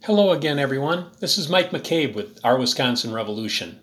Hello again, everyone. This is Mike McCabe with Our Wisconsin Revolution.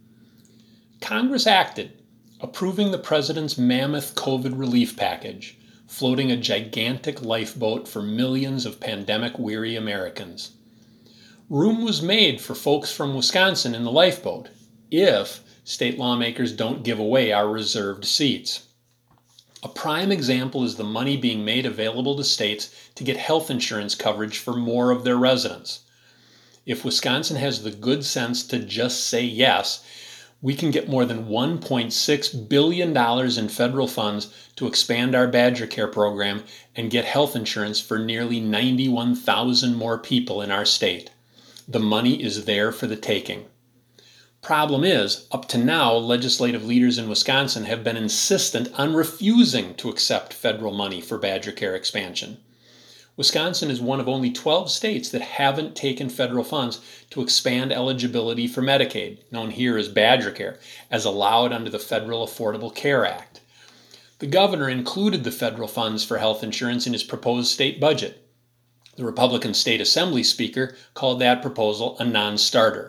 Congress acted, approving the president's mammoth COVID relief package, floating a gigantic lifeboat for millions of pandemic-weary Americans. Room was made for folks from Wisconsin in the lifeboat, if state lawmakers don't give away our reserved seats. A prime example is the money being made available to states to get health insurance coverage for more of their residents. If Wisconsin has the good sense to just say yes, we can get more than $1.6 billion in federal funds to expand our Badger Care program and get health insurance for nearly 91,000 more people in our state. The money is there for the taking. Problem is, up to now, legislative leaders in Wisconsin have been insistent on refusing to accept federal money for Badger Care expansion. Wisconsin is one of only 12 states that haven't taken federal funds to expand eligibility for Medicaid, known here as Badger Care, as allowed under the Federal Affordable Care Act. The governor included the federal funds for health insurance in his proposed state budget. The Republican State Assembly Speaker called that proposal a non-starter.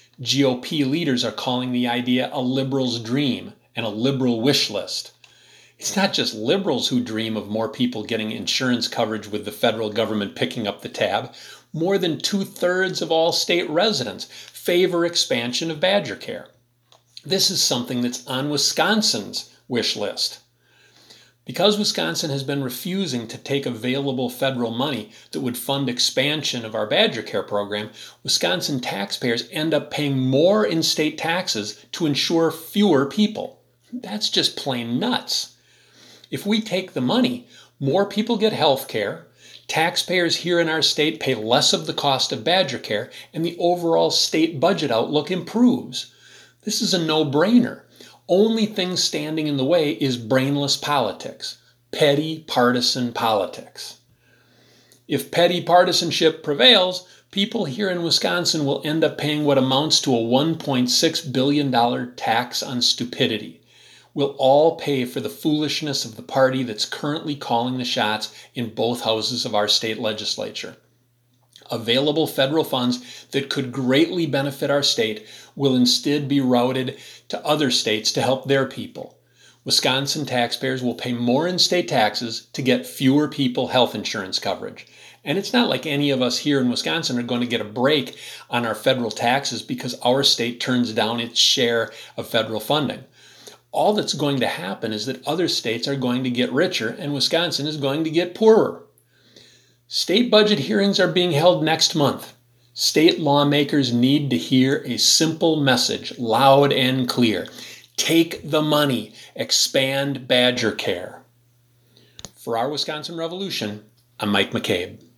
GOP leaders are calling the idea a liberal's dream and a liberal wish list. It's not just liberals who dream of more people getting insurance coverage with the federal government picking up the tab. More than 2/3 of all state residents favor expansion of Badger Care. This is something that's on Wisconsin's wish list. Because Wisconsin has been refusing to take available federal money that would fund expansion of our Badger Care program, Wisconsin taxpayers end up paying more in state taxes to insure fewer people. That's just plain nuts. If we take the money, more people get health care, taxpayers here in our state pay less of the cost of Badger Care, and the overall state budget outlook improves. This is a no-brainer. Only thing standing in the way is brainless politics, petty partisan politics. If petty partisanship prevails, people here in Wisconsin will end up paying what amounts to a $1.6 billion tax on stupidity. We'll all pay for the foolishness of the party that's currently calling the shots in both houses of our state legislature. Available federal funds that could greatly benefit our state will instead be routed to other states to help their people. Wisconsin taxpayers will pay more in state taxes to get fewer people health insurance coverage. And it's not like any of us here in Wisconsin are going to get a break on our federal taxes because our state turns down its share of federal funding. All that's going to happen is that other states are going to get richer and Wisconsin is going to get poorer. State budget hearings are being held next month. State lawmakers need to hear a simple message, loud and clear. Take the money. Expand Badger Care. For Our Wisconsin Revolution, I'm Mike McCabe.